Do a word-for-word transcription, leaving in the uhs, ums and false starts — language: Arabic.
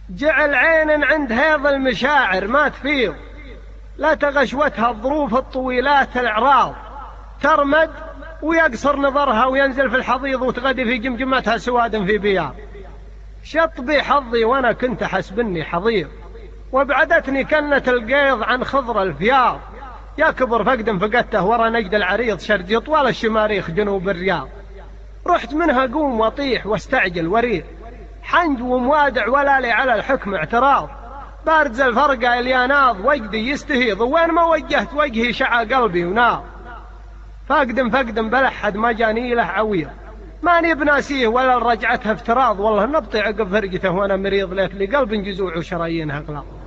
جعل عين عند هيض المشاعر ما تفيض، لا تغشوتها الظروف الطويلات الأعراض، ترمد ويقصر نظرها وينزل في الحضيض وتغدي في جمجمتها سواد في بياض. شطبي حظي وأنا كنت حسبني حضيض، وابعدتني كنة القيض عن خضر الفياض. يا كبر فقد فقدته ورا نجد العريض، شرقي طوال الشماريخ جنوب الرياض. رحت منها قوم وطيح واستعجل وريد، حنج وموادع ولا لي على الحكم اعتراض. بارز الفرقة الياناض وجدي يستهيض، وين ما وجهت وجهي شعى قلبي وناض. فاقدم فاقدم بلحد ما جاني له عويض، ماني بناسيه ولا رجعتها افتراض. والله نبطي عقب فرقته وانا مريض، ليت لي قلب جزوع وشرايينها غلاظ.